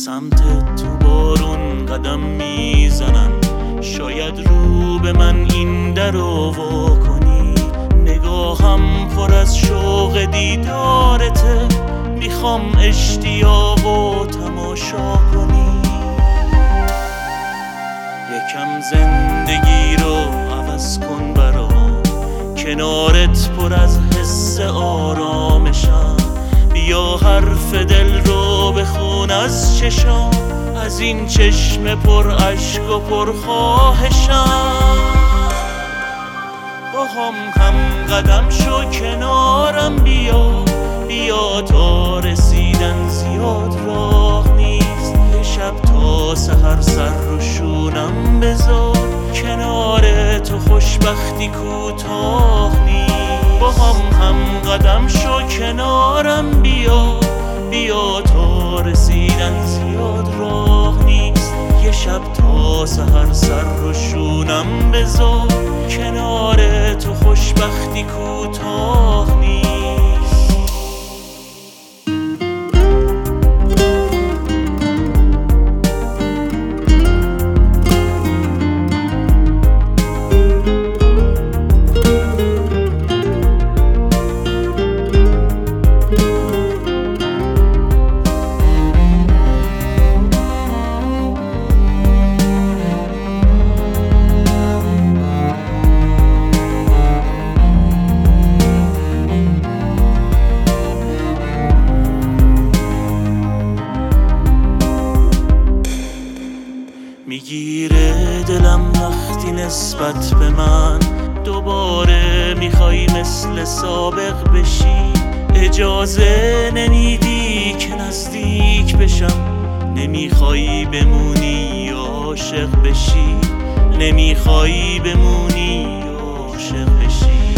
سمت تو بارون قدم میزنم، شاید رو به من این در رو وا کنی. نگاهم پر از شوق دیدارته، میخوام اشتیاق و تماشا کنی. یکم زندگی رو عوض کن برام، کنارت پر از حس آرامشم. بیا حرف دل رو بخون از چشام، از این چشم پر عشق و پر خواهشم. با هم قدم شو کنارم، بیا تا رسیدن زیاد راه نیست. یه شب تا سحر سر رو شونم بذار، کنار تو خوشبختی کوتاه نیست. با هم قدم شو کنارم، بیا تا رسیدن زیاد راه نیست. یه شب تا سحر سر رو شونم بذار، کنار تو خوشبختی کوتاه نیست. میگیره دلم وقتی نسبت به من دوباره میخوای مثل سابق بشی. اجازه نمیدی که نزدیک بشم، نمیخوای بمونی عاشق بشی، نمیخوای بمونی عاشق بشی.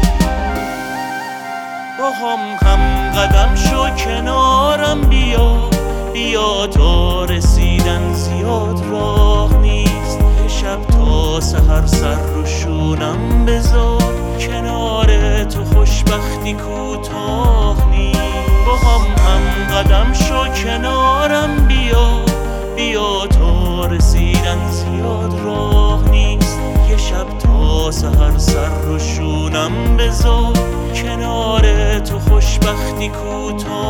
با هم قدم شو کنارم، بیا تا رسیدن زیاد راه نیست. یه شب تا سحر سر رو شونم بذار، کنار تو خوشبختی کوتاه نیست. با هم قدم شو کنارم، بیا تا رسیدن زیاد راه نیست. یه شب تا سحر سر رو شونم بذار، کنار تو خوشبختی کوتاه